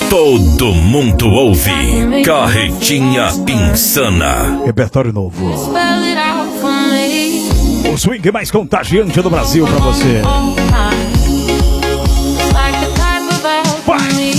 Todo mundo ouve Carretinha Insana. Repertório novo. O swing mais contagiante do Brasil pra você. Vai!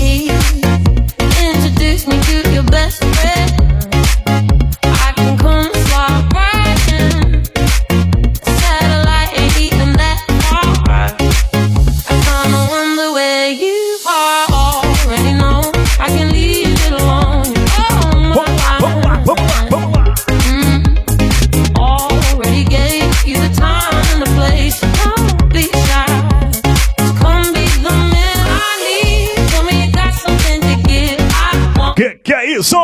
Que é isso?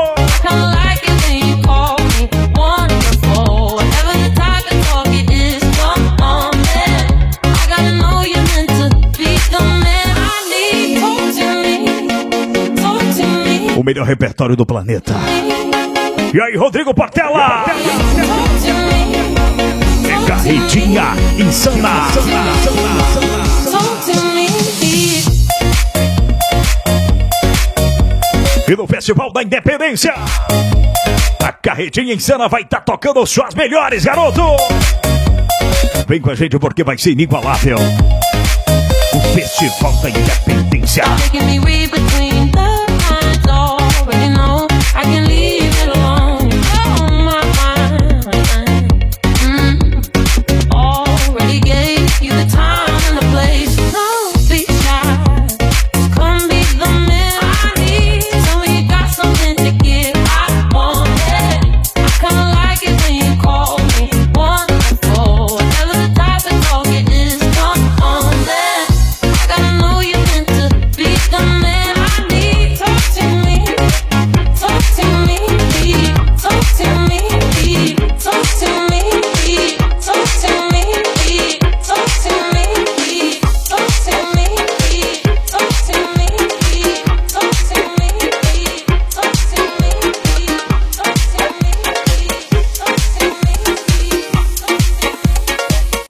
O melhor repertório do planeta. E aí, Rodrigo Portela? É Carretinha Insana. E no Festival da Independência, a Carretinha Insana vai estar tocando suas melhores, garoto! Vem com a gente porque vai ser inigualável. O Festival da Independência.